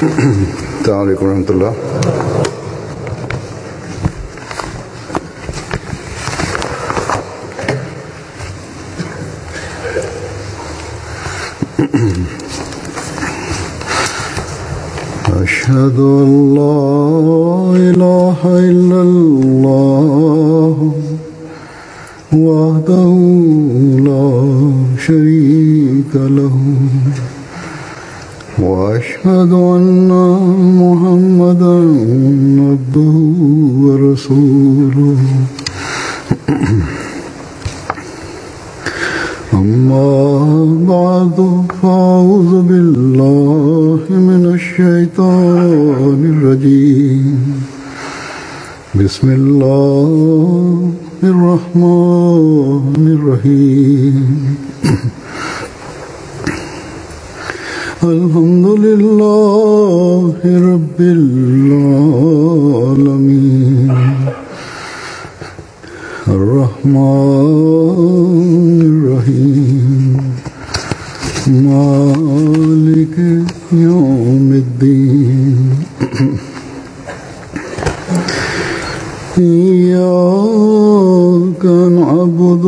السلام علیکم ورحمۃ اللہ. أشهد أن لا إله إلا الله وحده لا شريك له وأشهد أن محمدا عبده ورسوله أما بعد فأعوذ بالله من الشيطان الرجيم بسم الله الرحمن الرحيم الحمد لله رب العالمين الرحمن الرحيم مالك يوم الدين إياك نعبد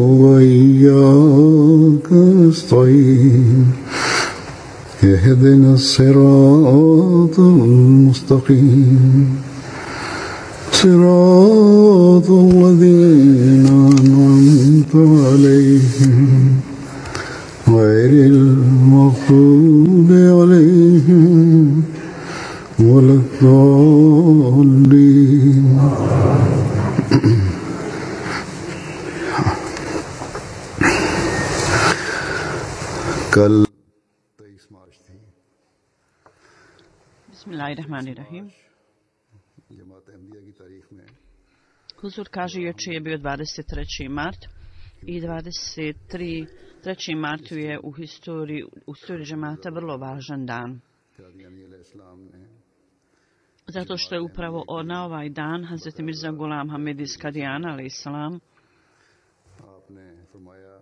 وإياك نستعين اهدنا الصراط المستقيم صراط الذين أنعمت عليهم غير المغضوب عليهم ولا الضالين. कल 23 मार्च थी. Bismillahirrahmanirrahim. जमात अहमदिया की तारीख में Huzur kaže jučer je bio 23. mart i 23. martu je u historiji džemata vrlo važan dan. Qadiani अलैहिस्सलाम ने Zato što je upravo na ovaj dan Hazret Mirza Ghulam Ahmad iz Kadijana alejsalam आपने फरमाया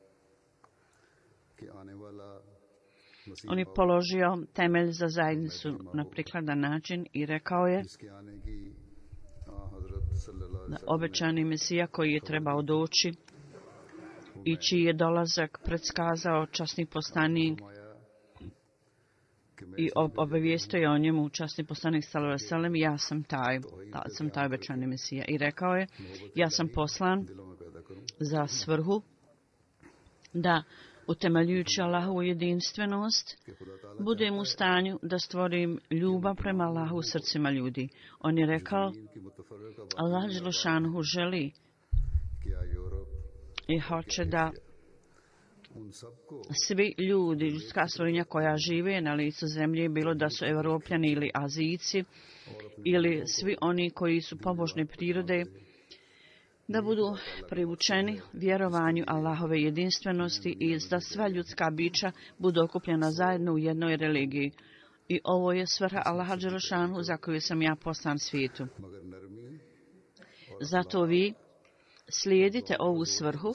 कि आने वाला on je položio temelj za zajednicu na prikladan način i rekao je जिसके आने की हजरत सल्लल्लाहु da अलैहि वसल्लम obećani Mesija koji je trebao doći i čiji je dolazak predskazao časni poslanik i obavijestio je o njemu časni poslanik sallallahu alejhi ve sellem, ja sam taj obećani Mesija. I rekao je, ja sam poslan दिलों में पैदा करूं za svrhu da utemeljujući Allahovu jedinstvenost कि खुदा ताला budem u stanju da stvorim ljubav prema Allahu u srcima ljudi. On je rekao, इनकी मुतफर्रिका Allah dželle želi क्या यूरोप i hoće da उन सबको svi ljudi, ljudska stvorenja koja žive na licu zemlje, bilo da su Evropljani ili Azijci ili svi oni koji su pobožne prirode, da budu privučeni vjerovanju Allahove jedinstvenosti i da sva ljudska bića budu okupljena zajedno u jednoj religiji. I ovo je svrha Allaha dželle za koju sam ja poslan svijetu. मगर नरमी Zato vi slijedite ovu svrhu,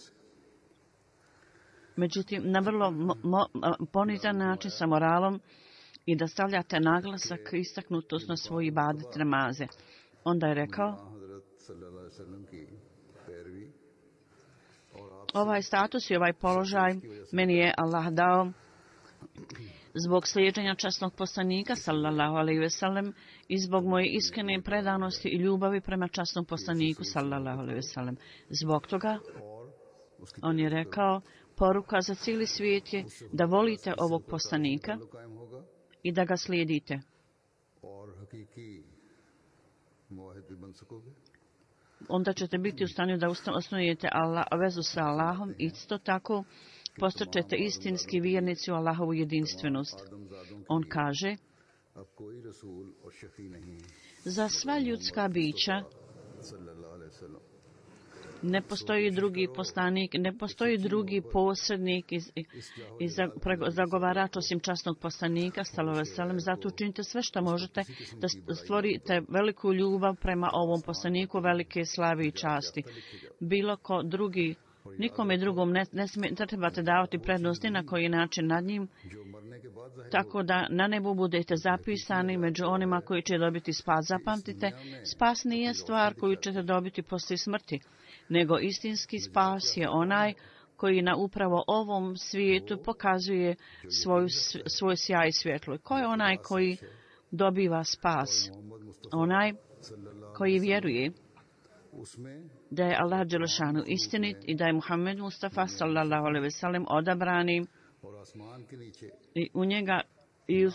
međutim na vrlo ponizan način sa moralom i da stavljate naglasak i istaknutost na svoji ibadet namaze. Onda je rekao, हजरत सल्लल्लाहु अलैहि वसल्लम की पैरवी और आप ovaj status i ovaj položaj meni je Allah dao zbog slijeđenja časnog poslanika sallallahu alejhi ve sellem i zbog moje iskrene predanosti i ljubavi prema časnom poslaniku sallallahu alejhi ve sellem. Zbog toga on je rekao, poruka za cijeli svijet je da volite ovog poslanika कायम होगा i da ga slijedite. और हकीकी मुआहिद भी बन सकोगे. Onda ćete biti u stanju da osnujete vezu sa Allahom i isto tako postaćete istinski vjernici u Allahovu jedinstvenost. On kaže, अब कोई रसूल और शफी नहीं za sva ljudska bića सल्लल्लाहु अलैहि वसल्लम ne postoji drugi poslanik, ne postoji drugi posrednik i zagovarač osim časnog poslanika sallallahu alejhi ve sellem. Zato učinite sve što možete da stvorite veliku ljubav prema ovom poslaniku, velike slave i časti. Bilo ko drugi Nikome drugom ne trebate davati prednost ni na koji način nad njim, tako da na nebu budete zapisani među onima koji će dobiti spas. Zapamtite, spas nije stvar koju ćete dobiti poslije smrti, nego istinski spas je onaj koji na upravo ovom svijetu pokazuje svoj sjaj i svjetlo. Ko je onaj koji dobiva spas? Onaj koji vjeruje da je Allah dželešanu istinit i da je Muhammed Mustafa sallallahu alejhi ve sellem odabrani i u njega i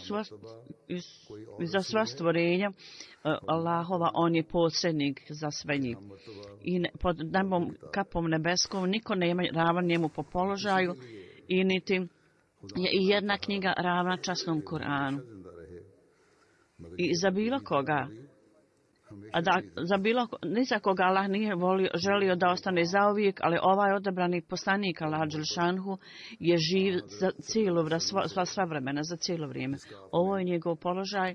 za sva stvorenja Allahova, on je posrednik za sve njih. I pod nebom, kapom nebeskom niko nema ravan njemu po položaju i niti je i jedna knjiga ravna časnom Kur'anu. I za bilo koga, ni za koga Allah nije želio da ostane zauvijek, ali ovaj odabrani poslanik Allah dželšanhu je živ za cijelo sva vremena, za cijelo vrijeme. Ovo je njegov položaj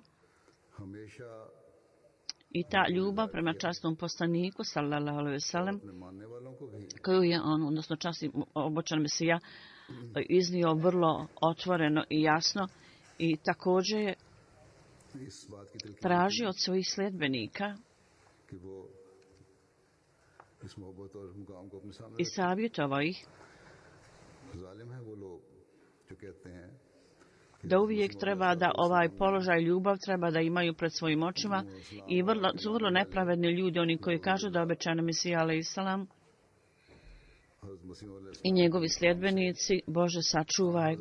i ta ljubav prema časnom poslaniku sallallahu alejhi ve sellem, koju je on, odnosno časni obočan Mesija, iznio vrlo otvoreno i jasno, i također je traži od svojih sljedbenika i savjetovao ih da uvijek treba da ovaj položaj ljubav treba da imaju pred svojim očima, i su vrlo nepravedni ljudi oni koji kažu da obećani Mesija alejhiselam i njegovi sljedbenici, Bože sačuvaj,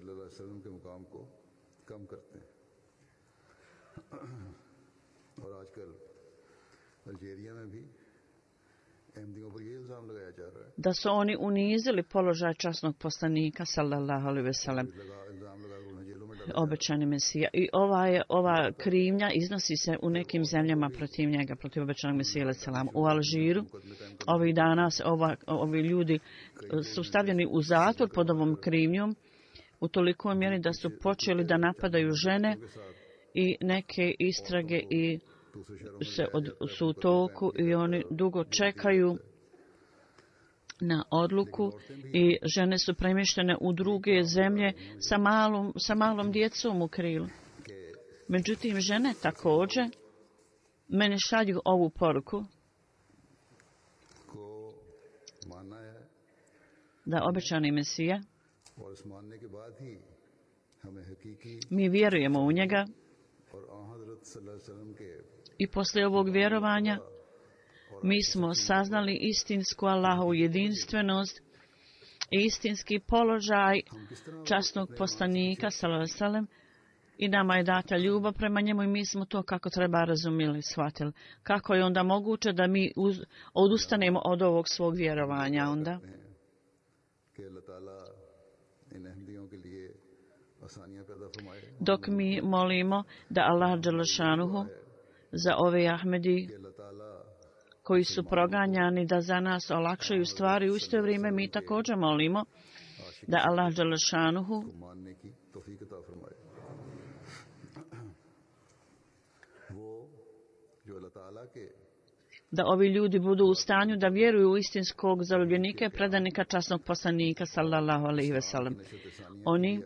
da su oni unizili položaj časnog poslanika sallallahu alejhi ve sellem, obećani Mesija. I ova krivnja iznosi se u nekim zemljama protiv njega, protiv obećanog Mesija alejhi selam. U Alžiru ovih dana ovi ljudi su stavljeni u zatvor pod ovom krivnjom u tolikoj mjeri da su počeli da napadaju žene, i neke istrage su u toku i oni dugo čekaju na odluku, i žene su premještene u druge zemlje sa malom djecom u krilu. Međutim, žene također mene šalju ovu poruku da obećani Mesija, mi vjerujemo u njega, i poslije ovog vjerovanja mi smo saznali istinsku Allahovu jedinstvenost i istinski položaj časnog poslanika sallallahu alejhi ve sellem, i nama je data ljubav prema njemu, i mi smo to kako treba razumjeli, shvatili. Kako je onda moguće da mi odustanemo od ovog svog vjerovanja onda? Dok mi molimo da Allah dželešanuhu za ove Ahmedi koji su proganjani da za nas olakšaju stvari, u isto vrijeme mi također molimo da Allah dželešanuhu da ovi ljudi budu u stanju da vjeruju u istinskog zaljubljenika i predanika časnog poslanika sallallahu alejhi ve sellem. Oni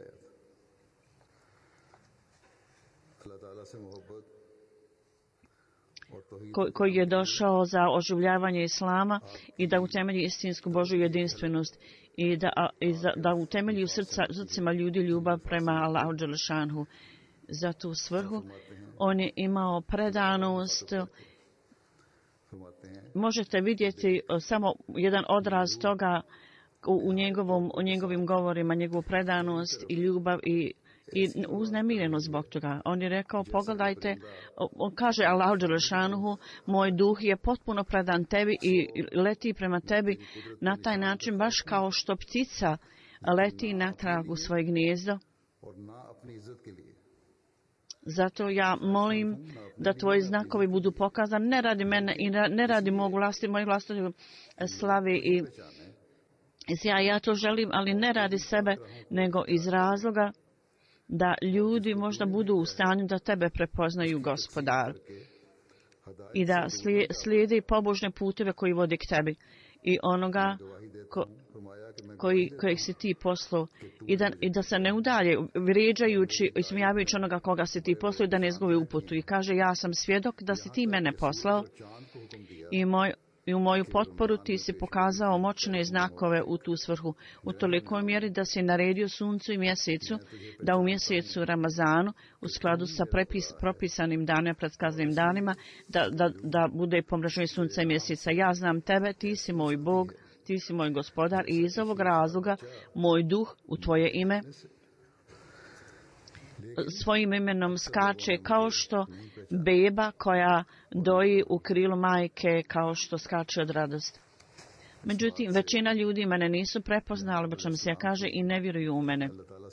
koji je došao za oživljavanje islama i da utemelji istinsku Božju jedinstvenost i da utemelji u srcima ljudi ljubav prema Allahu dželešanhu. Za tu svrhu on je imao predanost. Možete vidjeti samo jedan odraz toga u njegovim govorima, njegovu predanost i ljubav i uznemirenost zbog toga. On je rekao, pogledajte, on kaže Allahu dželešanuhu, moj duh je potpuno predan tebi i leti prema tebi na taj način baš kao što ptica leti natrag u svoje gnijezdo. Zato ja molim da tvoji znakovi budu pokazani ne radi mene i ne radi moje vlastite slave i ja to želim, ali ne radi sebe, nego iz razloga da ljudi možda budu u stanju da tebe prepoznaju, Gospodar, i da slijede pobožne puteve koji vode k tebi i onoga kojeg si ti poslao i da se ne udalje vrijeđajući i smijavajući onoga koga si ti poslao i da ne izgubi uputu. I kaže, ja sam svjedok da si ti mene poslao i u moju potporu ti si pokazao moćne znakove u tu svrhu. U tolikoj mjeri da si naredio suncu i mjesecu da u mjesecu Ramazanu u skladu sa propisanim danima, predskazanim danima, da bude pomračenje sunca i mjeseca. Ja znam tebe, ti si moj Bog, ti si moj gospodar i iz ovog razloga moj duh u tvoje ime svojim imenom skače kao što beba koja doji u krilu majke, kao što skače od radosti. Međutim, većina ljudi mene nisu prepoznali, o čemu se kaže, i ne vjeruju u mene.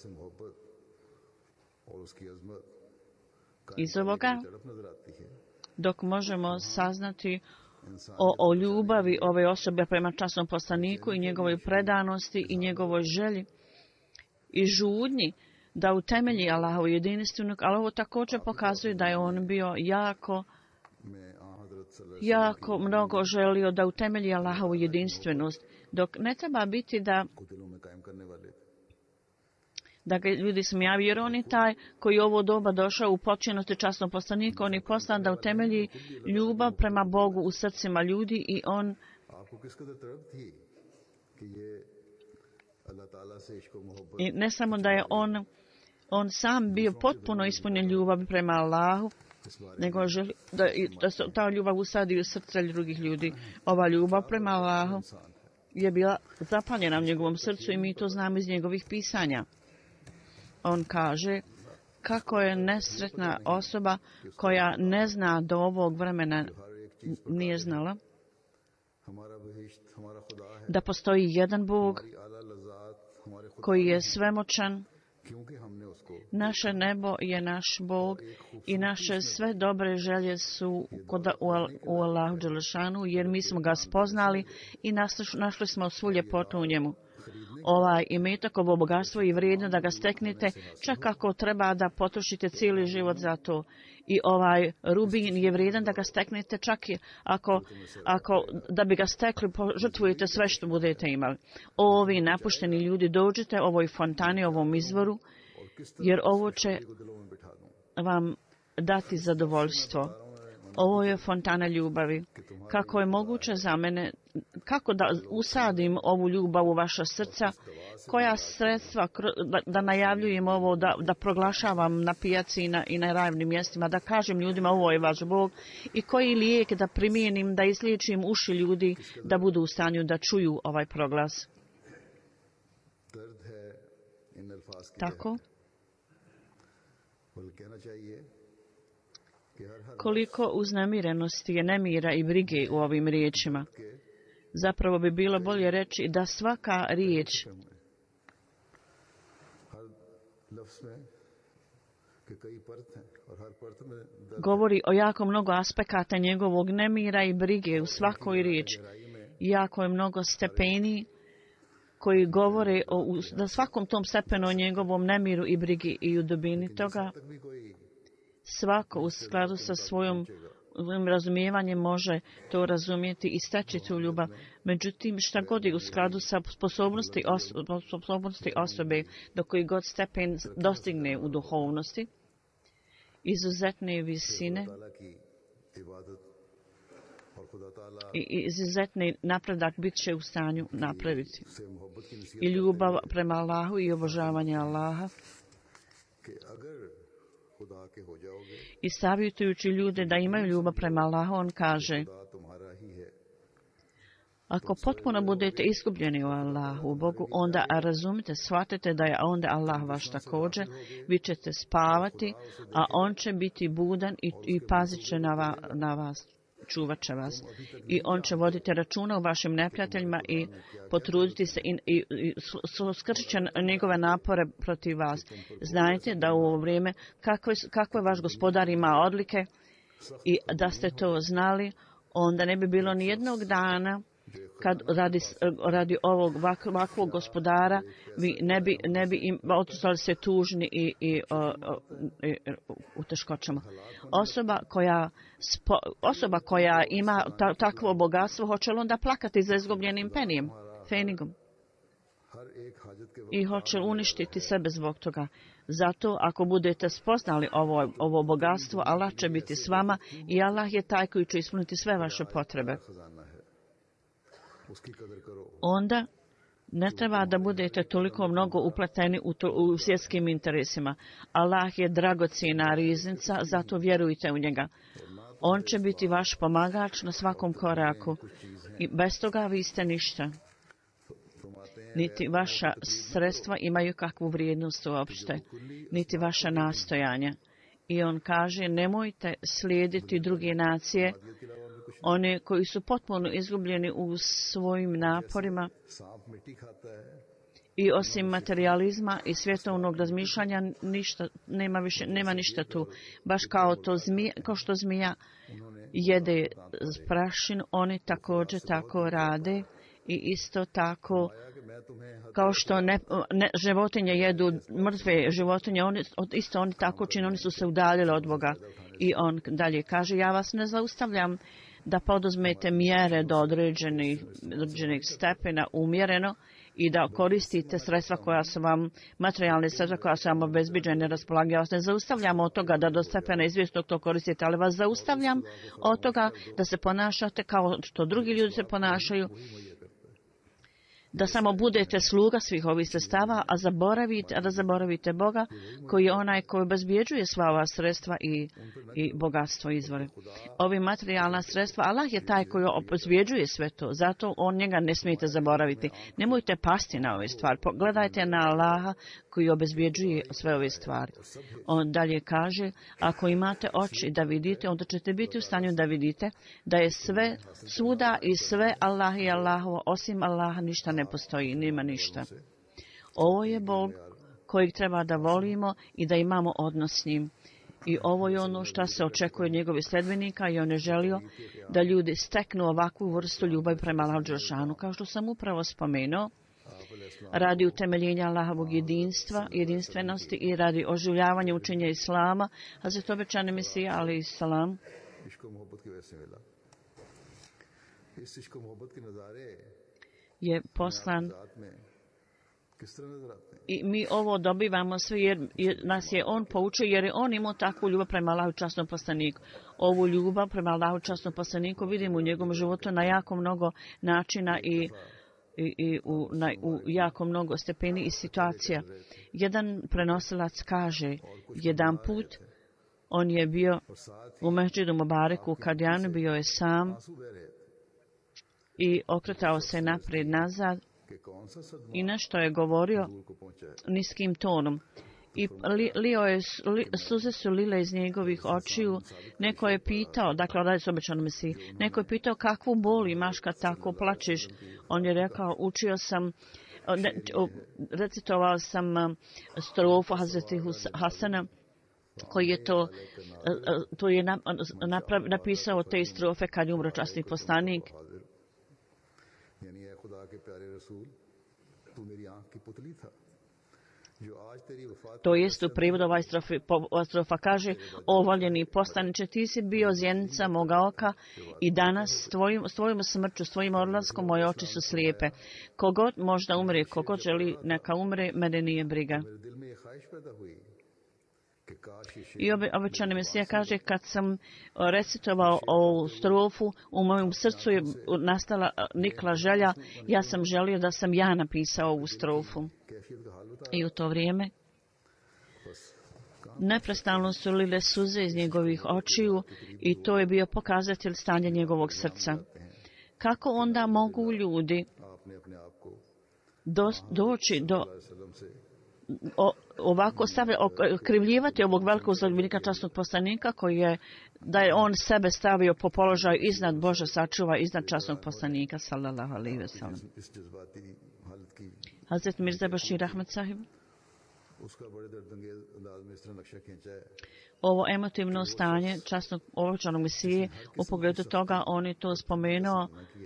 Iz ovoga, dok možemo saznati o ljubavi ove osobe prema časnom poslaniku i njegovoj predanosti i njegovoj želji i žudnji da utemelji Allahovu jedinstvenog, ali ovo također pokazuje da je on bio jako mnogo želio da utemelji Allahovu jedinstvenost, dok ne treba biti da ga ljudi smijavaju, jer on je taj koji u ovo doba došao u počinnosti časnom poslaniku, on je poslan da utemelji ljubav prema Bogu u srcima ljudi i on i ne samo da je on sam bio potpuno ispunjen ljubav prema Allahu, nego želi da se ta ljubav usadi u srce drugih ljudi. Ova ljubav prema Allahu je bila zapaljena u njegovom srcu i mi to znamo iz njegovih pisanja. On kaže kako je nesretna osoba koja ne zna do ovog vremena nije znala da postoji jedan Bog koji je svemoćan. Naše nebo je naš Bog i naše sve dobre želje su u Allahu Đelešanu, jer mi smo ga spoznali i našli smo svu ljepotu u njemu. Ovaj imetak, ovo bogatstvo je vrijedno da ga steknete, čak ako treba da potrošite cijeli život za to. I ovaj rubin je vrijedan da ga steknete, čak i ako da bi ga stekli, žrtvujete sve što budete imali. Ovi napušteni ljudi, dođite ovoj fontani, ovom izvoru, jer ovo će vam dati zadovoljstvo. Ovo je fontana ljubavi. Kako je moguće za mene, kako da usadim ovu ljubav u vaša srca, koja sredstva da najavljujem ovo, da proglašavam na pijaci i na ravnim mjestima, da kažem ljudima ovo je vaš Bog i koji lijek da primijenim, da izliječim uši ljudi da budu u stanju da čuju ovaj proglas. Tako? Koliko uznemirenosti je nemira i brige u ovim riječima. Zapravo bi bilo bolje reći da svaka riječ govori o jako mnogo aspekata njegovog nemira i brige u svakoj riječi. Jako je mnogo stepeni koji govore na svakom tom stepenu o njegovom nemiru i brigi i u dubini toga. Svako u skladu sa svojim razumijevanjem može to razumjeti i steći tu ljubav. Međutim, šta god je u skladu sa sposobnosti osobe do koji god stepen dostigne u duhovnosti, izuzetne visine i izuzetni napredak bit će u stanju napraviti. I ljubav prema Allahu i obožavanje Allaha. I savjetujući ljude da imaju ljubav prema Allahu, on kaže: ako potpuno budete izgubljeni u Allahu, u Bogu, onda razumite, shvatite da je onda Allah vaš također. Vi ćete spavati, a on će biti budan i pazit će na vas, čuvat će vas. I on će voditi računa o vašim neprijateljima i potruditi se i skrčit će njegove napore protiv vas. Znajte da u ovo vrijeme kakve vaš gospodar ima odlike i da ste to znali, onda ne bi bilo ni jednog dana kad radi ovog ovakvog gospodara vi ne bi im otišli se tužni i u teškoćama. Osoba koja ima takvo bogatstvo, hoće li onda plakati za izgubljenim fenigom. I hoće uništiti sebe zbog toga. Zato ako budete spoznali ovo bogatstvo, Allah će biti s vama i Allah je taj koji će ispuniti sve vaše potrebe. Onda ne treba da budete toliko mnogo upleteni u svjetskim interesima. Allah je dragocjena riznica, zato vjerujte u njega. On će biti vaš pomagač na svakom koraku. I bez toga vi ste ništa. Niti vaša sredstva imaju kakvu vrijednost uopšte, niti vaša nastojanja. I on kaže, nemojte slijediti druge nacije, one koji su potpuno izgubljeni u svojim naporima i osim materializma i svjetovnog razmišljanja nema ništa tu. Baš kao što zmija jede prašin, oni također tako rade i isto tako kao što životinje jedu mrtve životinje, oni tako čine, oni su se udaljili od Boga. I on dalje kaže, ja vas ne zaustavljam da poduzmete mjere do određenih stepena umjereno i da koristite sredstva koja su vam, materijalne sredstva koja su vam obezbiđene raspolaganja. Ja vas ne zaustavljam od toga da do stepena izvjesnog to koristite, ali vas zaustavljam od toga da se ponašate kao što drugi ljudi se ponašaju, da samo budete sluga svih ovih sredstava, a da zaboravite Boga, koji je onaj koji obezbjeđuje sva ova sredstva i bogatstvo izvore. Ovi materijalna sredstva, Allah je taj koji obezbjeđuje sve to, zato on njega ne smijete zaboraviti. Nemojte pasti na ove stvari, pogledajte na Allaha koji obezbjeđuje sve ove stvari. On dalje kaže, ako imate oči da vidite, onda ćete biti u stanju da vidite da je sve svuda i sve Allah i Allahovo, osim Allaha ništa ne postoji, nema ništa. Ovo je Bog kojeg treba da volimo i da imamo odnos s njim. I ovo je ono što se očekuje od njegovih sledbenika i on je želio da ljudi steknu ovakvu vrstu ljubavi prema Allahu dželešanu. Kao što sam upravo spomenuo, radi utemeljenja Allahovog jedinstvenosti i radi oživljavanja učenja Islama, Hazret obećani Mesija alejhi salam je poslan i mi ovo dobivamo sve jer nas je on poučio, jer je on imao takvu ljubav prema Allahu časnom poslaniku. Ovu ljubav prema Allahu časnom poslaniku vidimo u njegovom životu na jako mnogo načina i u jako mnogo stepeni i situacija. Jedan prenosilac kaže, jedan put on je bio u Mesdžidu Mubareku u Kadijanu, bio je sam i okretao se naprijed nazad i nešto je govorio niskim tonom. I suze su lile iz njegovih očiju. Neko je pitao, dakle radi se o obećanom Mesiji, neko je pitao kakvu bol imaš kad tako plačeš. On je rekao, recitovao sam strofu Hazreti Hasana, koji je to je napisao te strofe kad je umro časni poslanik. To jest u prijevodu ova strofa kaže, o voljeni poslaniče, ti si bio zjenica moga oka i danas s tvojom smrću, s tvojim odlaskom moje oči su slijepe. Kogod možda umre, kogod želi neka umre, mene nije briga. I obećani Mesija kaže, kad sam recitovao ovu strofu, u mojem srcu je nikla želja, ja sam želio da sam ja napisao ovu strofu. I u to vrijeme neprestano su lile suze iz njegovih očiju i to je bio pokazatelj stanja njegovog srca. Kako onda mogu ljudi doći do ovako krivljivati ovog velikog zaljubnika časnog poslanika koji je, da je on sebe stavio po položaju iznad Bože sačuva, iznad časnog poslanika sallallahu alejhi ve sellem. Hazret Mirza Bashir Ahmed sahib ovo emotivno stanje časnog obećanog Mesije, u pogledu toga on je to spomenuo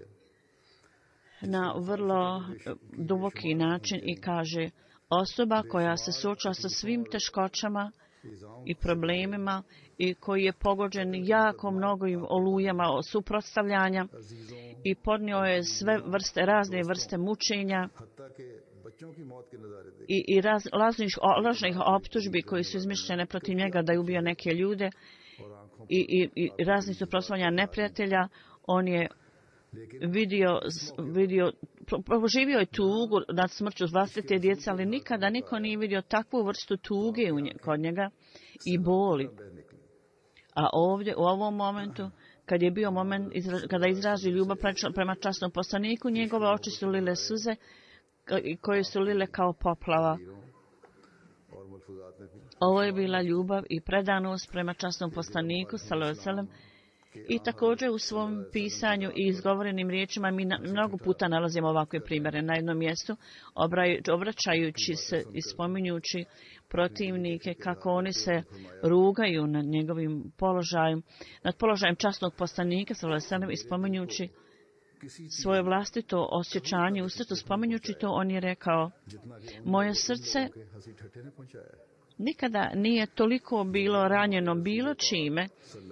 na vrlo duboki način i kaže, osoba koja se suočava sa svim teškoćama i problemima i koji je pogođen jako mnogim olujama suprotstavljanja i podnio je sve razne vrste mučenja i lažnih optužbi koji su izmišljene protiv njega da je ubio neke ljude i raznih suprotstavljanja neprijatelja. On je proživio je tugu nad smrću vlastite djece, ali nikada niko nije vidio takvu vrstu tuge kod njega i boli. A ovdje, u ovom momentu, kad je bio moment kada izrazi ljubav prema časnom poslaniku, njegove oči su lile suze koje su lile kao poplava. Ovo je bila ljubav i predanost prema časnom poslaniku, sallallahu alejhi ve sellem. I također u svom pisanju i izgovorenim riječima mi mnogo puta nalazimo ovakve primjere. Na jednom mjestu, obraćajući se i spominjući protivnike kako oni se rugaju nad njegovim položajem, nad položajem časnog poslanika, sallallahu alejhi ve sellem, i spominjući svoje vlastito osjećanje u srcu, spominjući to, on je rekao: moje srce nikada nije toliko bilo ranjeno bilo čime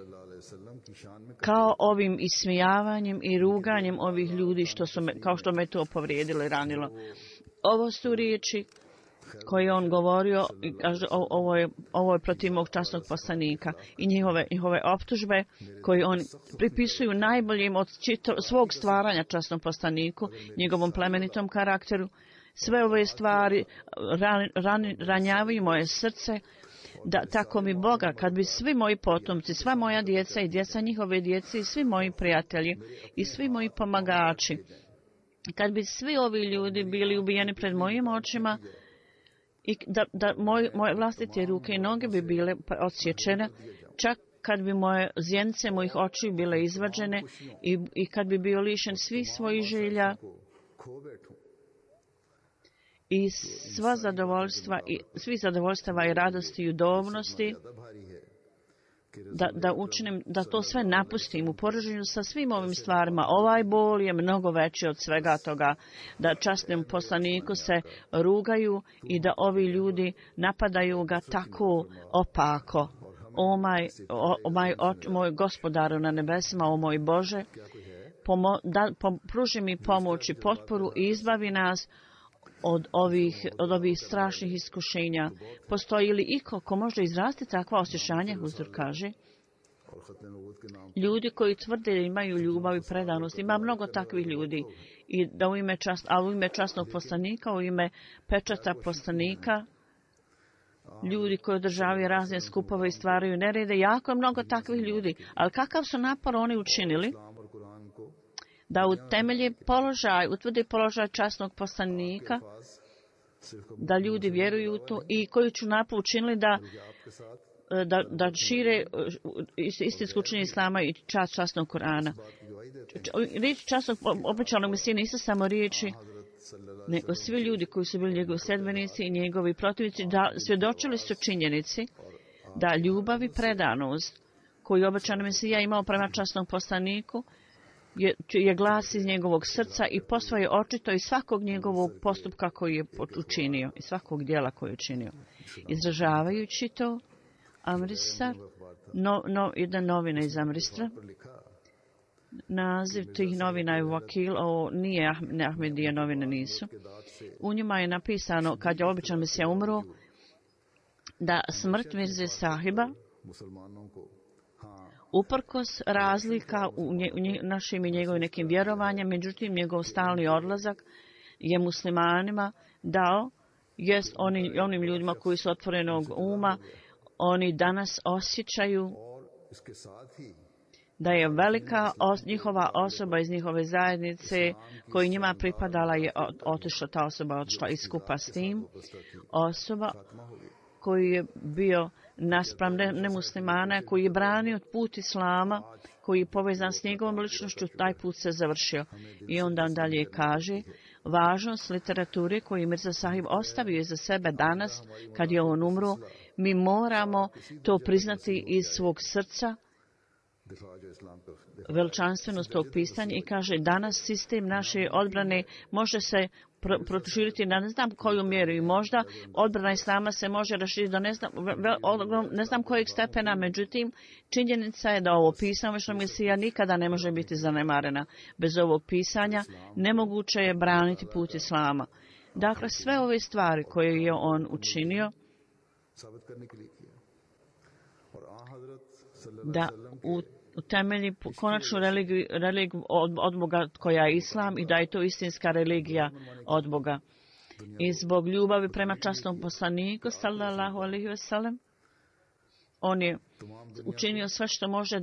kao ovim ismijavanjem i ruganjem ovih ljudi kao što me to povrijedilo i ranilo. Ovo su riječi koje on govorio i kaže ovo je protiv mog časnog poslanika i njihove optužbe koje on pripisuju najboljim od svog stvaranja časnom poslaniku, njegovom plemenitom karakteru. Sve ove stvari ranjavaju moje srce, da tako mi Boga, kad bi svi moji potomci, sva moja djeca i djeca njihove djece i svi moji prijatelji i svi moji pomagači, kad bi svi ovi ljudi bili ubijeni pred mojim očima i da moje vlastite ruke i noge bi bile odsječene, čak kad bi moje zjenice mojih očiju bile izvađene i kad bi bio lišen svih svojih želja i svih zadovoljstava i radosti i udobnosti, da učinim, da to sve napustim u poređenju sa svim ovim stvarima. Ovaj bol je mnogo veći od svega toga, da časnom poslaniku se rugaju i da ovi ljudi napadaju ga tako opako. Moj gospodaru na nebesima, o moj Bože, pruži mi pomoć i potporu i izbavi nas od ovih strašnih iskušenja. Postoji li iko ko može izrasti takva osjećanja, Huzur kaže? Ljudi koji tvrde da imaju ljubav i predanost, ima mnogo takvih ljudi. I da u ime časnog poslanika, u ime pečata poslanika, ljudi koji održavaju razne skupove i stvaraju nerede, jako je mnogo takvih ljudi. Ali kakav su napor oni učinili da utvrde položaj časnog poslanika, da ljudi vjeruju u to i koji su napor učinili da šire istinsko učenje Islama i časnog Kur'ana. Riječ časnog obećanog Mesije nisu samo riječi, nego svi ljudi koji su bili njegovi sledbenici i njegovi protivnici svjedočili su činjenici da ljubav i predanost koju obećani Mesija imao prema časnom poslaniku je glas iz njegovog srca i posvaje očito iz svakog njegovog postupka koji je učinio i svakog dijela koji je učinio. Izražavajući to, Amristar, jedna novina iz Amristra, naziv tih novina je Vakil, ovo nije Ahmedije novine nisu. U njima je napisano, kad je običan Mesija umro, da smrt Mirze Sahiba, uprkos razlika u našim i njegovim nekim vjerovanjem, međutim njegov stalni odlazak je muslimanima dao, jest onim ljudima koji su otvorenog uma, oni danas osjećaju da je velika njihova osoba iz njihove zajednice koji njima pripadala je otišla, ta osoba otišla i skupa s tim osoba koji je bio naspram nemuslimana, koji je branio put Islama, koji je povezan s njegovom ličnošću, taj put se završio. I onda on dalje kaže, važnost literature koju Mirza Sahib ostavio za sebe danas, kad je on umro, mi moramo to priznati iz svog srca veličanstvenost tog pisanja i kaže danas sistem naše odbrane može se proširiti na ne znam koju mjeru i možda odbrana islama se može raširiti do ne znam kojeg stepena, međutim činjenica je da ovo pisanje što Mesija nikada ne može biti zanemarena. Bez ovog pisanja nemoguće je braniti put islama. Dakle, sve ove stvari koje je on učinio da utemelji konačnu religiju od Boga koja je islam i da je to istinska religija od Boga. I zbog ljubavi prema časnom poslaniku sallallahu alejhi ve sellem on je učinio sve što može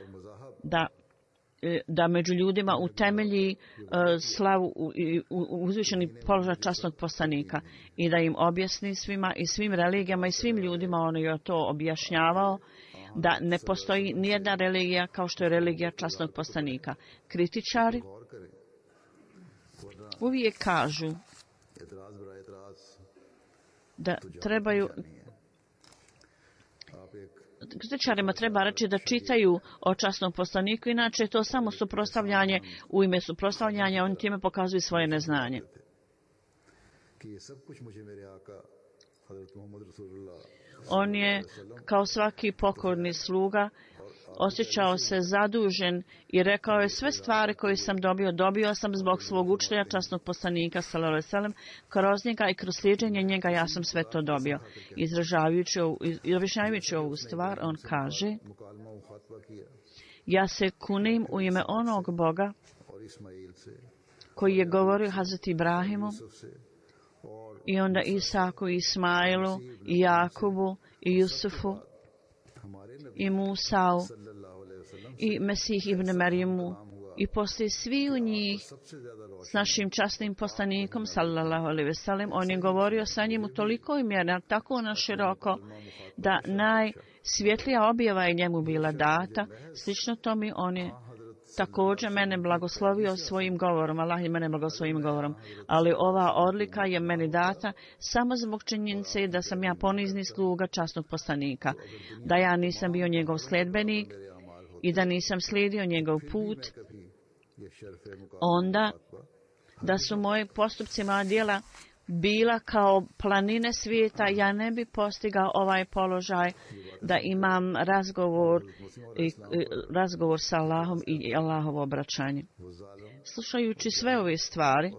da među ljudima utemelji slavu i uzvišeni položaj časnog poslanika i da im objasni svima i svim religijama i svim ljudima, on je to objašnjavao, da ne postoji nijedna religija kao što je religija časnog poslanika. Kritičari uvijek kažu da trebaju kritičarima treba reći da čitaju o časnom poslaniku, inače je to samo suprotstavljanje u ime suprotstavljanja, oni time pokazuju svoje neznanje. On je, kao svaki pokorni sluga, osjećao se zadužen i rekao je sve stvari koje sam dobio sam zbog svog učitelja časnog poslanika sallallahu alejhi ve sellem, kroz njega i kroz slijeđenje njega ja sam sve to dobio. Objašnjavajući ovu stvar, on kaže: ja se kunim u ime onog Boga koji je govorio Hazreti Ibrahimu i onda Isaku i Ismailu i Jakubu i Jusufu i Musau i Mesih ibn Marimu i poslije svi u njih s našim časnim poslanikom sallallahu alejhi ve sellem. On je govorio sa njim u tolikoj mjeri, tako naširoko, da najsvjetlija objava je njemu bila data. Slično tome on je također mene blagoslovio svojim govorom. Allah je mene blagoslovio svojim govorom. Ali ova odlika je meni data samo zbog činjenice da sam ja ponizni sluga časnog poslanika. Da ja nisam bio njegov sledbenik i da nisam slijedio njegov put, onda da su moji postupci, moja djela bila kao planine svijeta, ja ne bi postigao ovaj položaj da imam razgovor sa Allahom i Allahovo obraćanje. Slušajući sve ove stvari,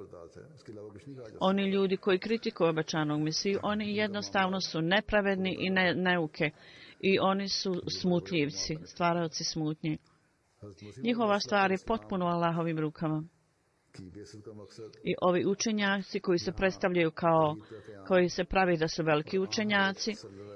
oni ljudi koji kritikuju obećanog Mesiju, oni jednostavno su nepravedni i neuke i oni su smutljivci, stvaraoci smutnje. Njihova stvar je potpuno u Allahovim rukama. I ovi učenjaci koji se predstavljaju koji se pravi da su veliki učenjaci,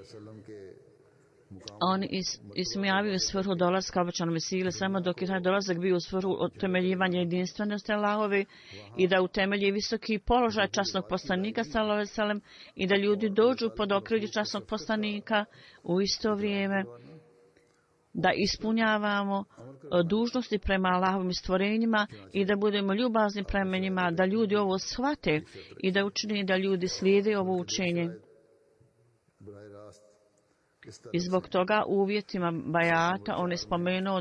oni ismijavaju svrhu dolaska obećanog Mesije samo dok je taj dolazak bio u svrhu utemeljivanja jedinstvenosti Allahove i da utemelji visoki položaj časnog poslanika sallallahu alejhi ve sellem i da ljudi dođu pod okrilje časnog poslanika u isto vrijeme, da ispunjavamo dužnosti prema Allahovim stvorenjima i da budemo ljubazni prema njima, da ljudi ovo shvate i da učine da ljudi slijede ovo učenje. I zbog toga u uvjetima bajata on je spomenuo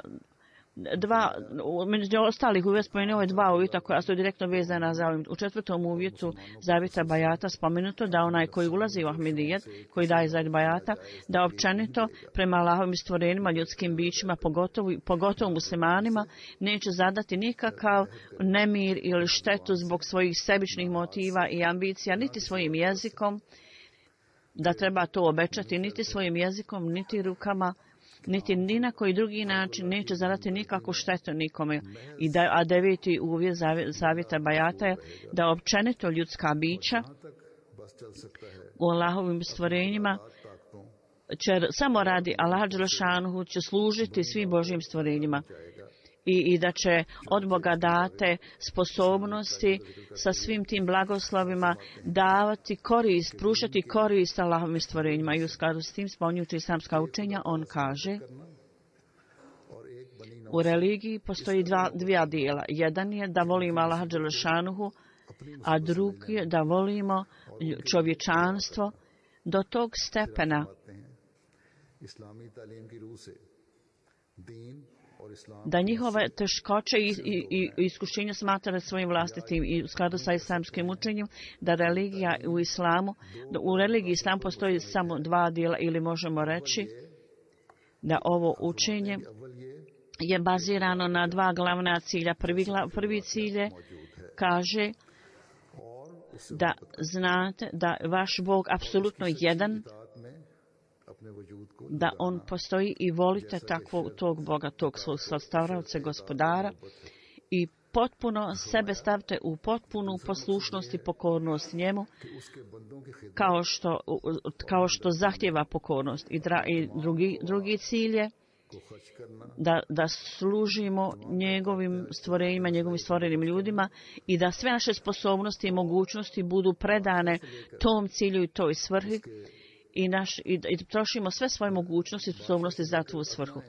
među ostalih uvjeta spomenuo je dva uvjeta koja su direktno vezana za ovim. U četvrtom uvjetu zavjeta bajata spomenuto da onaj koji ulazi u Ahmedijet, koji daje zavjet bajata, da općenito prema Allahovim stvorenjima, ljudskim bićima, pogotovo muslimanima, neće zadati nikakav nemir ili štetu zbog svojih sebičnih motiva i ambicija, niti svojim jezikom, da treba to obećati, niti svojim jezikom, niti rukama, niti ni na koji drugi način neće zadati nikakvu štetu nikome. A deveti uvjet zavjeta bajata je da općenito ljudska bića u Allahovim stvorenjima će samo radi Allah dželešanuhu će služiti svim Božjim stvorenjima i da će od Boga date sposobnosti sa svim tim blagoslovima davati korist, pružati korist Allahovim stvorenjima. I u skladu s tim, spominjući islamska učenja, on kaže: u religiji postoji dva dijela. Jedan je da volimo Allaha dželešanuhu, a drugi je da volimo čovječanstvo do tog stepena da njihove teškoće i iskušenja smatraju svojim vlastitim i u skladu sa islamskim učenjem, da religija u islamu, da u religiji islam postoji samo dva dijela, ili možemo reći da ovo učenje je bazirano na dva glavna cilja. Prvi cilj je, kaže, da znate da vaš Bog apsolutno jedan, da on postoji i volite tog Boga, tog svog sastavravca, gospodara, i potpuno sebe stavite u potpunu poslušnost i pokornost njemu, kao što zahtjeva pokornost. I drugi cilj je da služimo njegovim stvorenjima, njegovim stvorenim ljudima i da sve naše sposobnosti i mogućnosti budu predane tom cilju i toj svrhi i trošimo sve svoje mogućnosti i sposobnosti za tu svrhu.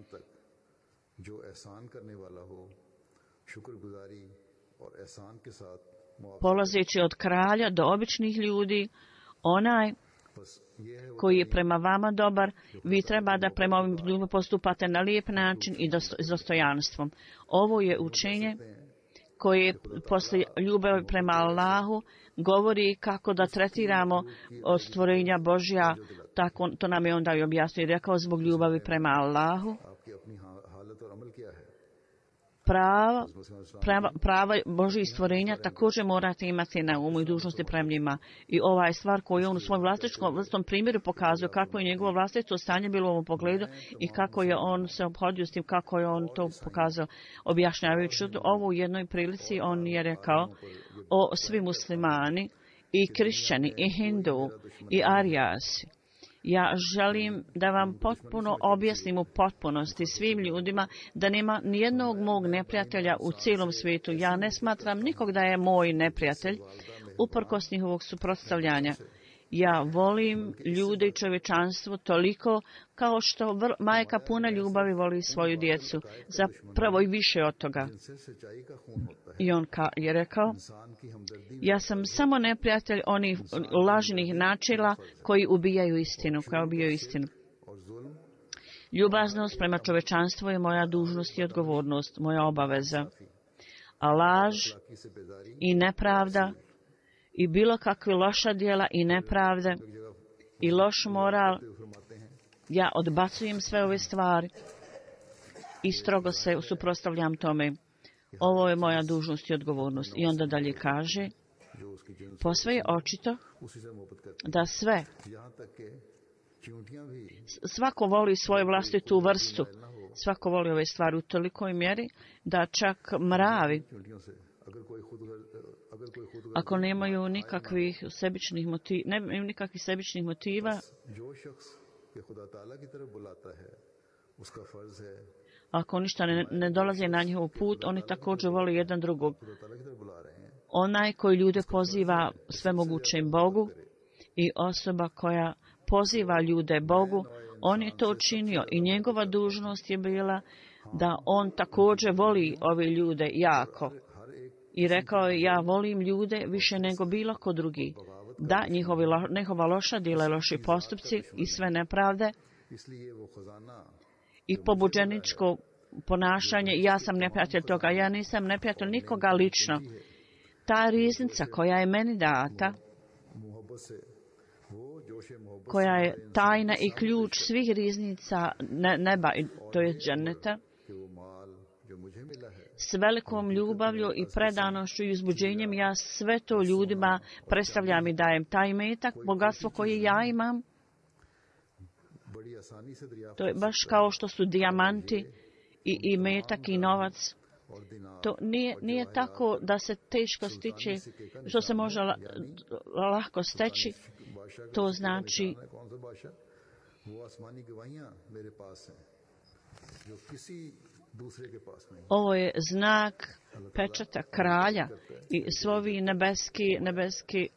Polazeći od kralja do običnih ljudi, onaj koji je prema vama dobar, vi treba da prema ovim ljudima postupate na lijep način i s dostojanstvom. Ovo je učenje koje posle ljubavi prema Allahu govori kako da tretiramo od stvorenja Božja, tako to nam je onda i objasnio i rekao, zbog ljubavi prema Allahu. Prava Božjih stvorenja također morate imati na umu i dužnosti prema njima. I ova je stvar koju on u svom vlastitom primjeru pokazuje kako je njegovo vlastito stanje bilo u ovom pogledu i kako je on se obhodio s tim, kako je on to pokazao, objašnjavajući ovo u jednoj prilici. On je rekao, o svi muslimani i kršćani i hindu i arijasi, ja želim da vam potpuno objasnim u potpunosti svim ljudima da nema nijednog mog neprijatelja u cijelom svijetu. Ja ne smatram nikog da je moj neprijatelj, uprkos njihovog suprotstavljanja. Ja volim ljude i čovječanstvo toliko kao što majka puna ljubavi voli svoju djecu. Zapravo i više od toga. I on je rekao, ja sam samo neprijatelj onih lažnih načela koji ubijaju istinu. Ljubaznost prema čovječanstvu je moja dužnost i odgovornost, moja obaveza. A laž i nepravda i bilo kakve loša djela i nepravde i loš moral, ja odbacujem sve ove stvari i strogo se suprotstavljam tome. Ovo je moja dužnost i odgovornost. I onda dalje kaže, posve je očito da svako voli svoju vlastitu vrstu. Svako voli ove stvari u tolikoj mjeri da čak mravi, ako nemaju nikakvih sebičnih motiva, ako ništa ne dolaze na njihov put, oni također vole jedan drugog. Onaj koji ljude poziva svemogućem Bogu i osoba koja poziva ljude Bogu, on je to učinio i njegova dužnost je bila da on također voli ove ljude jako. I rekao je, ja volim ljude više nego bilo ko drugi. Da, njihova loša djela, loši postupci i sve nepravde i pobuđeničko ponašanje, ja sam neprijatelj toga, ja nisam neprijatelj nikoga lično. Ta riznica koja je meni data, koja je tajna i ključ svih riznica neba, to je dženneta, s velikom ljubavlju i predanošću i uzbuđenjem ja sve to ljudima predstavljam i dajem. Taj imetak, bogatstvo koje ja imam, to je baš kao što su dijamanti i imetak i novac. To nije tako da se teško stiče, što se može lako steći. To znači ovo je znak pečata kralja i svovi nebeski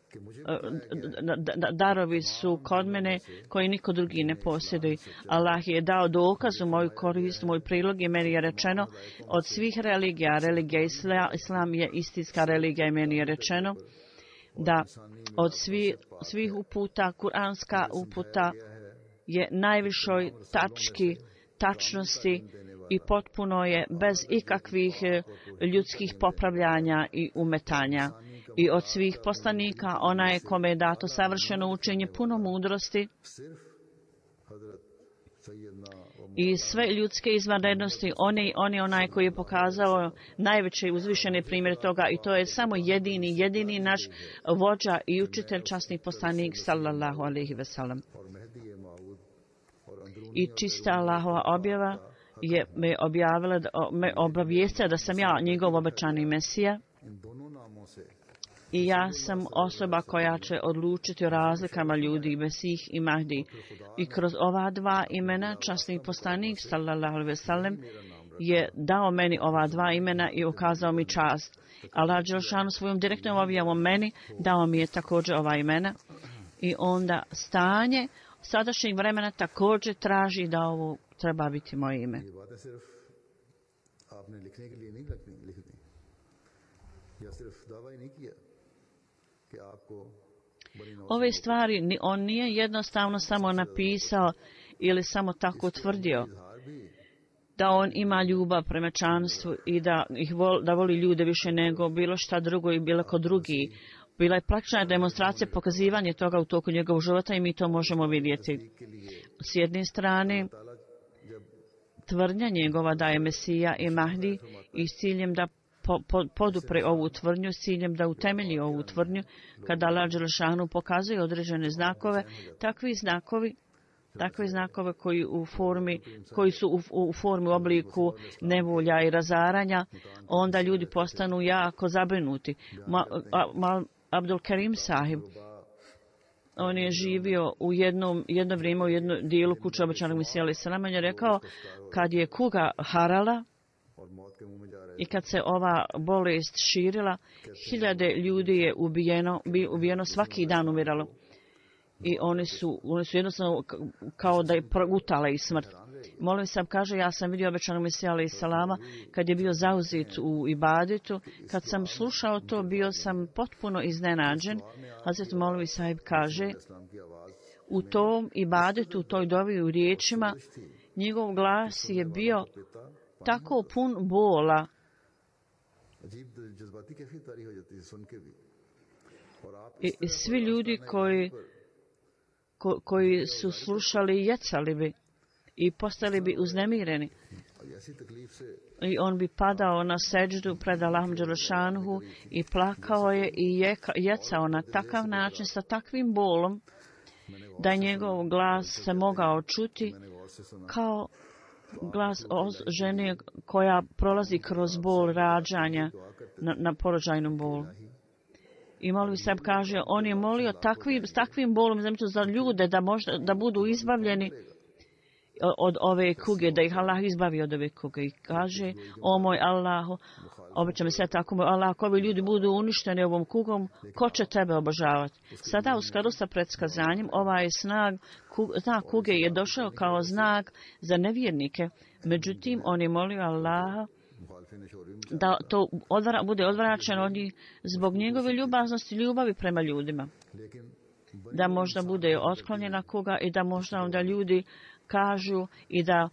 darovi su kod mene koji niko drugi ne posjeduje. Allah je dao dokaz u moju korist, moj prilog i meni je rečeno od svih religija, Islam je istinska religija i meni je rečeno da od svih uputa, kuranska uputa je najvišoj tački tačnosti i potpuno je bez ikakvih ljudskih popravljanja i umetanja. I od svih poslanika ona je kome je dato savršeno učenje, puno mudrosti i sve ljudske izvanrednosti. On je onaj koji je pokazao najveće uzvišene primjere toga i to je samo jedini naš vođa i učitelj, časni poslanik sallallahu alejhi ve sellem. I čista Allahova objava je me obavijestila da sam ja njegov obećani Mesija. I ja sam osoba koja će odlučiti o razlikama ljudi, Mesih i Mahdi. I kroz ova dva imena, časni poslanik, sallallahu alejhi ve sellem, je dao meni ova dva imena i ukazao mi čast. Allah dželešanu svojom direktnom objavom meni dao mi je također ova imena. I onda stanje sadašnjeg vremena također traži da ovo treba biti moje ime. Ove stvari on nije jednostavno samo napisao ili samo tako tvrdio da on ima ljubav prema čanstvu i da voli ljude više nego bilo šta drugo i bilo ko drugi. Bila je praktična demonstracija, pokazivanje toga u toku njegovog života i mi to možemo vidjeti. S jedne strane, tvrdnja njegova da je Mesija i Mahdi i s ciljem da podupre ovu tvrdnju, s ciljem da utemelji ovu tvrdnju, kada Allah dželešanu pokazuje određene znakove, takve znakove koji su u formi obliku nevolja i razaranja, onda ljudi postanu jako zabrinuti. Abdul Karim sahib, on je živio u jedno vrijeme u jednom dijelu kuće obećanog Mesija alejhi selam, on je rekao kad je kuga harala i kad se ova bolest širila, 1000 ljudi je ubijeno, svaki dan umiralo. I oni su jednostavno kao da je progutala i smrt. Molim sam, kaže, ja sam vidio obećanog Mesija alejhi selama kad je bio zauzet u ibadetu. Kad sam slušao to, bio sam potpuno iznenađen. Hazret Molvi sahib kaže, u tom ibadetu, u toj dovi u riječima, njegov glas je bio tako pun bola. I svi ljudi koji su slušali jecali bi i postali bi uznemireni. I on bi padao na seđdu pred Allahom dželešanuhu i plakao je i jecao na takav način sa takvim bolom da njegov glas se mogao čuti kao glas žene koja prolazi kroz bol rađanja na porođajnom bolu. I Molvi sahib kaže, on je molio s takvim bolom za ljude da budu izbavljeni od ove kuge, da ih Allah izbavi od ove kuge. I kaže, o moj Allahu, obeća mi se tako, moj Allah, ako ovi ljudi budu uništeni ovom kugom, ko će tebe obožavati? Sada u skladu sa predskazanjem, ovaj znak kuge je došao kao znak za nevjernike. Međutim, on je molio Allaha da to bude odvraćeno od njih zbog njegove ljubaznosti, ljubavi prema ljudima. Da možda bude otklonjena kuga i da možda onda ljudi kažu i da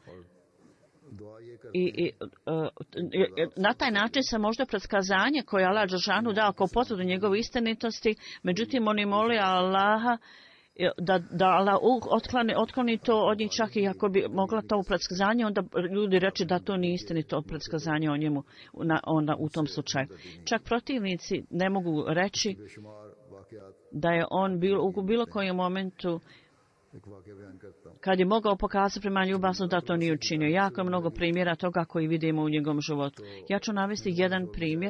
na taj način se možda predskazanje koje Allah dželešanu dao kao potvrdu njegove istinitosti, međutim oni moli Allaha da Allah otkloni to od njih, čak i ako bi mogla to predskazanje, onda ljudi reći da to nije istinito predskazanje o njemu onda u tom slučaju. Čak protivnici ne mogu reći da je on u bilo kojem momentu kad je mogao pokazati prema ljubaznosti da to nije učinio. Jako je mnogo primjera toga koji vidimo u njegovom životu. Ja ću navesti jedan primjer.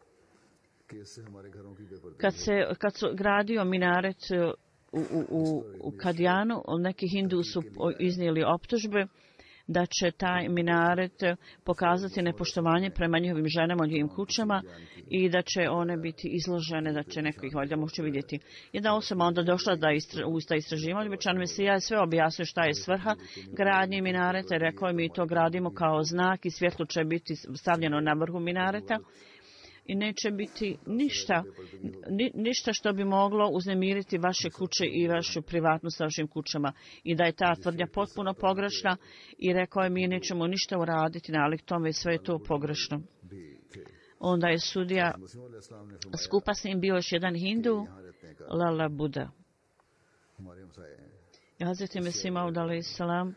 Kad su gradio minaret u Kadijanu, neki Hindu su iznijeli optužbe da će taj minaret pokazati nepoštovanje prema njihovim ženama, njihovim kućama i da će one biti izložene, da će neko ih valjda moći vidjeti. Jedna osoba onda došla da istraživanja, obećan Mesija je sve objasnio šta je svrha gradnje minareta i rekao mi to gradimo kao znak i svjetlo će biti stavljeno na vrhu minareta. i neće biti ništa što bi moglo uznemiriti vaše kuće i vašu privatnost sa vašim kućama. I da je ta tvrdnja potpuno pogrešna i rekao je mi nećemo ništa uraditi nalik tome i sve je to pogrešno. Onda je sudija skupa s njim bio još jedan hindu, Lala Buda. Hazreti Mesih Maud alejhi selam,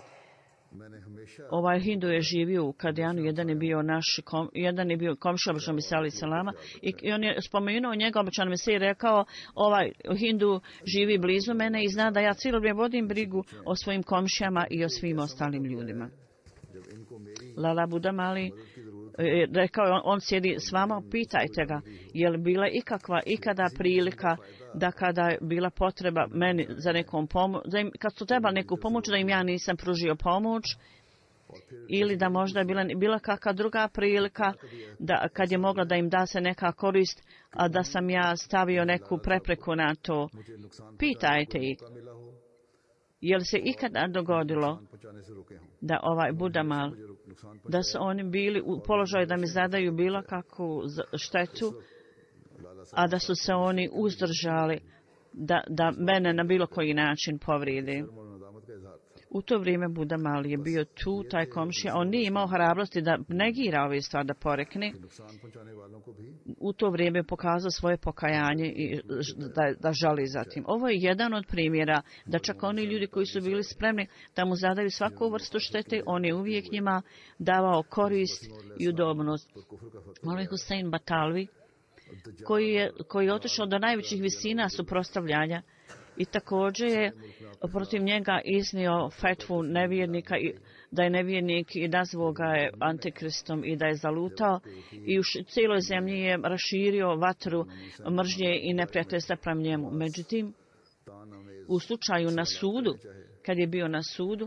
ovaj hindu je živio u Kadijanu, jedan je bio komšija običnog Mesija alejhi selama i on je spomenuo njega, običan Mesija, i rekao ovaj hindu živi blizu mene i zna da ja cijelo vrijeme vodim brigu o svojim komšijama i o svim ostalim ljudima. Lala Buda Mali rekao, on sjedi s vama, pitajte ga, je li bila ikada prilika da kada je bila potreba meni za nekom pomoć, kad su trebali neku pomoć, da im ja nisam pružio pomoć, ili da možda je bila kakva druga prilika da kad je mogla da im da se neka korist, a da sam ja stavio neku prepreku na to. Pitajte ih, je li se ikada dogodilo da ovaj Budamal, da su oni bili u položaju da mi zadaju bilo kakvu štetu, a da su se oni uzdržali da mene na bilo koji način povridi. U to vrijeme Budamal je bio tu, taj komšija, on nije imao hrabrosti da negira ove stvari, da porekne. U to vrijeme je pokazao svoje pokajanje i da žali za tim. Ovo je jedan od primjera da čak oni ljudi koji su bili spremni da mu zadaju svaku vrstu štete, on je uvijek njima davao korist i udobnost. Molvi Husein Batalvi, koji je otišao do najvećih visina suprotstavljanja i također je protiv njega iznio fetvu nevjernika, da je nevjernik i nazvao ga je antikristom i da je zalutao i u cijeloj zemlji je raširio vatru mržnje i neprijateljstva prema njemu. Međutim, u slučaju na sudu, kad je bio na sudu,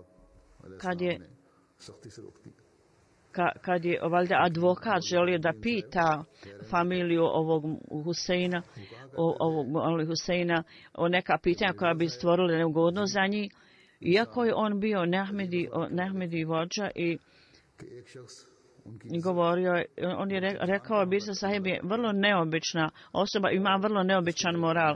kad je valjda advokat želio da pita familiju ovog Huseina o neka pitanja koja bi stvorila neugodnost za njih, iako je on bio Nahmedi vođa i govorio, on je rekao, Mirza Sahib je vrlo neobična osoba, ima vrlo neobičan moral.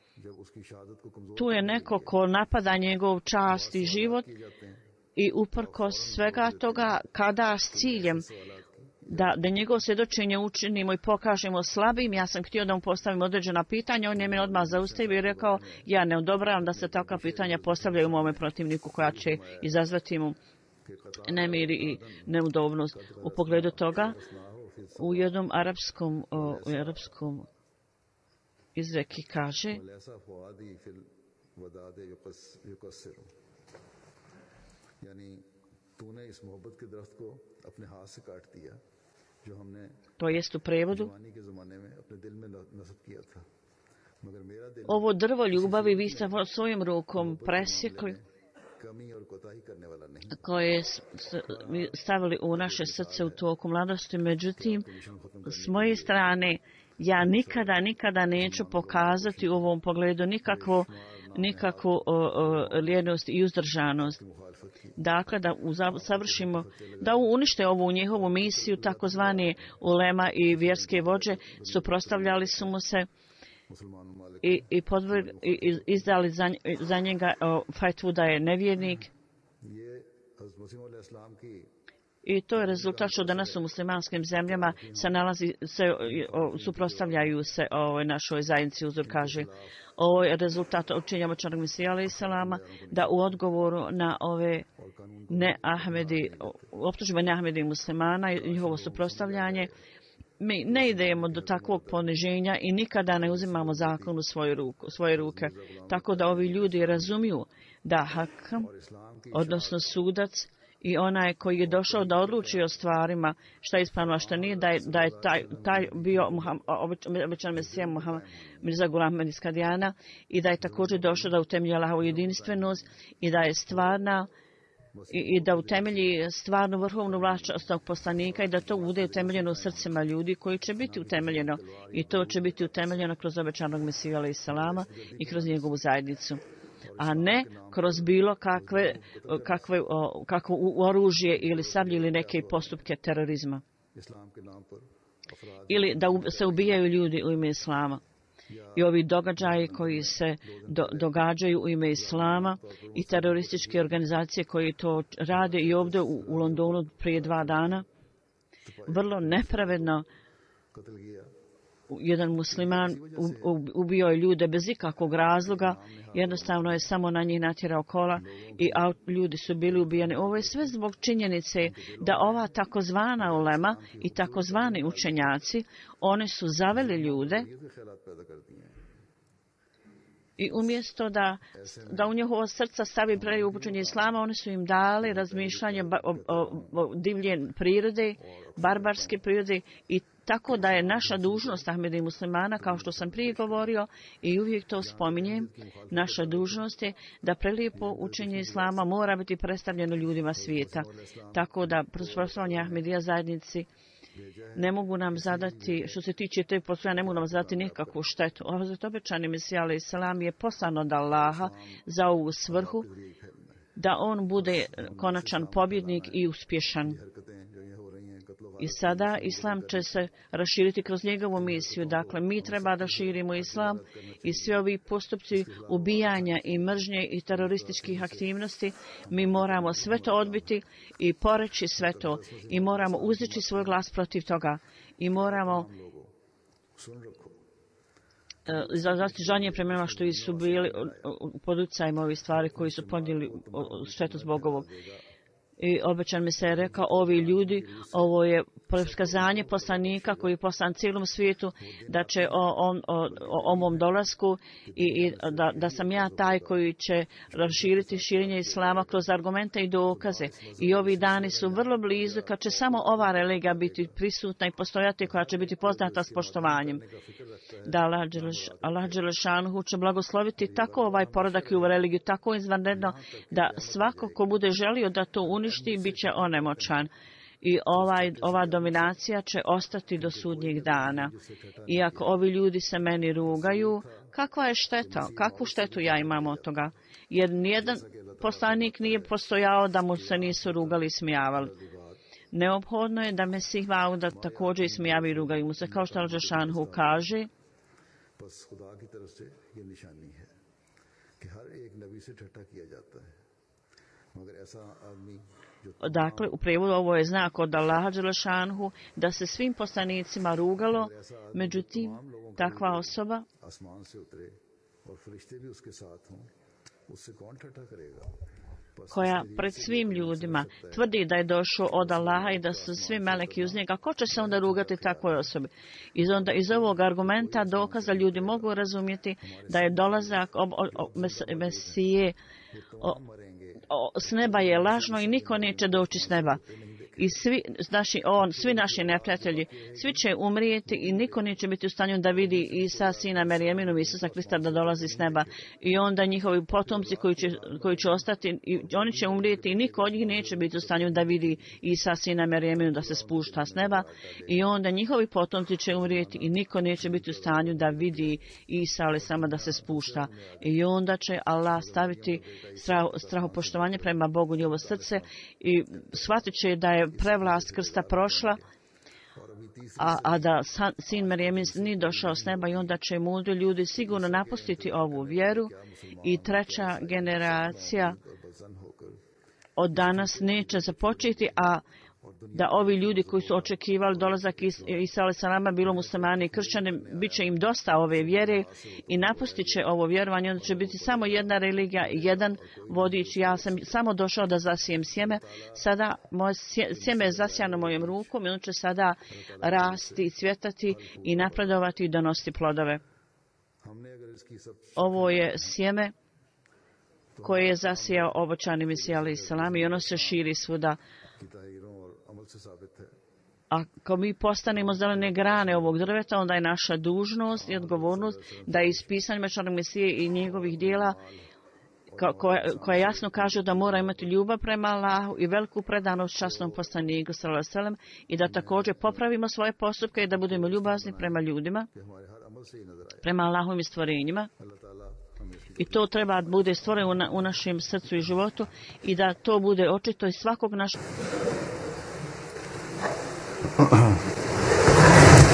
Tu je neko ko napada njegov čast i život i uprkos svega toga, kada s ciljem da njegov svjedočenje učinimo i pokažemo slabim, ja sam htio da mu postavim određena pitanja, on je mene odmah zaustavio i rekao, ja ne odobravam da se takva pitanja postavljaju mome protivniku koja će izazvati mu nemir i neudobnost. U pogledu toga, u jednom arapskom izreki kaže, to jest u prevodu, ovo drvo ljubavi vi ste svojom rukom presjekli, koje stavili u naše srce u toku mladosti. Međutim, s moje strane, ja nikada neću pokazati u ovom pogledu nikakvu lijenost i uzdržanost. Dakle, da unište ovu njihovu misiju, takozvani ulema i vjerske vođe, suprotstavljali su mu se i izdali za njega fetvu da je nevjernik. I to je rezultat što danas u muslimanskim zemljama suprotstavljaju se našoj zajednici. Uzor kaže, ovo je rezultat učenja obećanog Mesija alejhi selama, da u odgovoru na ove optužbe neahmedi muslimana i njihovo suprotstavljanje, mi ne idemo do takvog poniženja i nikada ne uzimamo zakon u svoje ruke. Tako da ovi ljudi razumiju da hakam, odnosno sudac, i onaj koji je došao da odluči o stvarima šta je ispravno, a šta nije, da je taj bio obećan Mesija Muhammed Mirza Ghulam Ahmad iz Kadijana i da je također došao da utemelji Allahovu jedinstvenost i da je stvarna i da utemelji stvarnu vrhovnu vlast tog poslanika i da to bude utemeljeno u srcima ljudi koji će biti utemeljeno i to će biti utemeljeno kroz obećanog Mesiju alejhi selama i kroz njegovu zajednicu, a ne kroz bilo kakvo oružje ili sablje ili neke postupke terorizma. ili da se ubijaju ljudi u ime Islama. I ovi događaji koji se događaju u ime Islama i terorističke organizacije koji to rade i ovdje u Londonu prije 2 dana, vrlo nepravedno jedan musliman ubio je ljude bez ikakvog razloga, jednostavno je samo na njih natjerao kola i ljudi su bili ubijeni. Ovo je sve zbog činjenice da ova takozvana ulema i takozvani učenjaci, one su zaveli ljude i umjesto da u njihovo srca stavi preju upućenje Islama, oni su im dali razmišljanje o divlje prirode, barbarske prirode i tako da je naša dužnost Ahmeda i muslimana, kao što sam prije govorio i uvijek to spominjem, naša dužnost je da prelijepo učenje Islama mora biti predstavljeno ljudima svijeta. Tako da proslavljanje Ahmedija zajednici ne mogu nam zadati, što se tiče te postojanja, ne mogu nam zadati nikakvu štetu. Hazret obećani Mesija alejhi selam je poslan od Allaha za ovu svrhu, da on bude konačan pobjednik i uspješan. I sada Islam će se raširiti kroz njegovu misiju. Dakle, mi treba da širimo Islam i sve ovi postupci ubijanja i mržnje i terorističkih aktivnosti, mi moramo sve to odbiti i poreći sve to. I moramo uzdići svoj glas protiv toga. I moramo izraziti žaljenje prema onima što su bili pod utjecajem ovih stvari koji su podnijeli štetu zbog ovog. I obećan mi se je rekao, ovi ljudi, ovo je predskazanje poslanika koji je poslan cijelom svijetu, da će o mom dolasku i da sam ja taj koji će raširiti širenje Islama kroz argumente i dokaze. I ovi dani su vrlo blizu kad će samo ova religija biti prisutna i postojati, koja će biti poznata s poštovanjem. Da Allah Đelešanuhu će blagosloviti tako ovaj poredak i u religiju, tako izvanredno da svako ko bude želio da to uništi, bit će onemoćan. I ova dominacija će ostati do sudnjeg dana. Iako ovi ljudi se meni rugaju, kakva je šteta? Kakvu štetu ja imam od toga? Jer nijedan poslanik nije postojao da mu se nisu rugali i smijavali. Neophodno je da Mesih Mauda također ismijava i rugaju mu se, kao što Al-Đelešanuhu kaže. Dakle, u prijevodu ovo je znak od Allaha Đelešanuhu da se svim poslanicima rugalo, međutim, takva osoba koja pred svim ljudima tvrdi da je došao od Allaha i da su svi meleki uz njega, ko će se onda rugati takvoj osobi? Iz ovog argumenta dokaza ljudi mogu razumjeti da je dolazak Mesije s neba je lažno i niko neće doći s neba. I svi naši neprijatelji, svi će umrijeti i niko neće biti u stanju da vidi Isa, sina Merijeminu, Isusa Krista da dolazi s neba. I onda njihovi potomci koji će ostati, oni će umrijeti i niko od njih neće biti u stanju da vidi Isa, sina Merijeminu da se spušta s neba. I onda njihovi potomci će umrijeti i niko neće biti u stanju da vidi Isa, ali samo da se spušta. I onda će Allah staviti strahopoštovanje prema Bogu njegovo srce i shvatit će da je prevlast krsta prošla, a da sin Merijemin nije došao s neba, i onda će mudri ljudi sigurno napustiti ovu vjeru i treća generacija od danas neće započeti, a da ovi ljudi koji su očekivali dolazak Isa alejhi selama, bilo muslimani i kršćani, bit će im dosta ove vjere i napustit će ovo vjerovanje. Onda će biti samo jedna religija i jedan vodič. Ja sam samo došao da zasijem sjeme. Sada moje sjeme je zasijano mojom rukom i on će sada rasti i cvjetati i napredovati i donositi plodove. Ovo je sjeme koje je zasijao obećani Mesija alejhi selam i ono se širi svuda. Ako mi postanemo zelene grane ovog drveta, onda je naša dužnost i odgovornost da iz pisanja Mešanog Mesije i njegovih dijela koja jasno kaže da mora imati ljubav prema Allahu i veliku predanost časnom poslaniku sallallahu alejhi ve sellem i da također popravimo svoje postupke i da budemo ljubazni prema ljudima, prema Allahovim stvorenjima. I to treba da bude stvoreno u našem srcu i životu i da to bude očito iz svakog našeg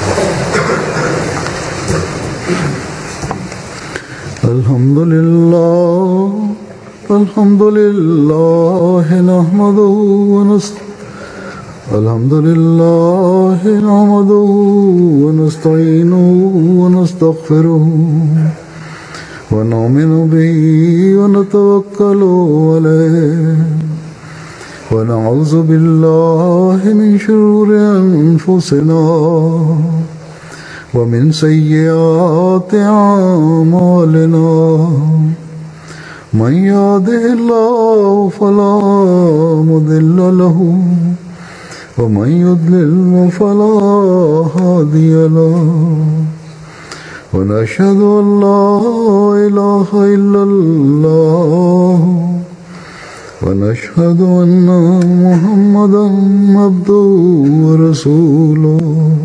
الحمد لله نحمده ونستعينه ونستغفره ونؤمن به ونتوكل عليه ونعوذ بالله من شرور أنفسنا ومن سيئات أعمالنا من يهده الله فلا مضل له ومن يضلل فلا هادي له ونشهد أن لا إله إلا الله ونشهد أن محمدا عبده ورسوله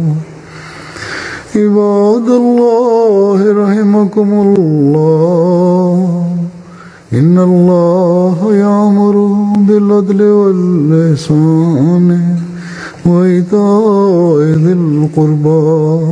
عباد الله رحمكم الله إن الله يأمر بالعدل والإحسان وإيتاء ذي القربى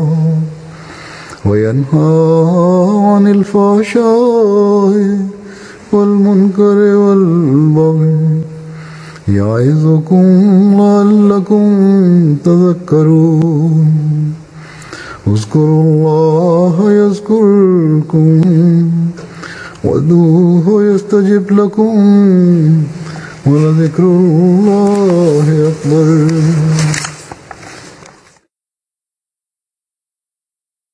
وينهى عن الفحشاء والمنكر والبغي يعظكم لعلكم تذكرون اذكروا الله يذكركم وادعوه يستجب لكم ولذكر الله أكبر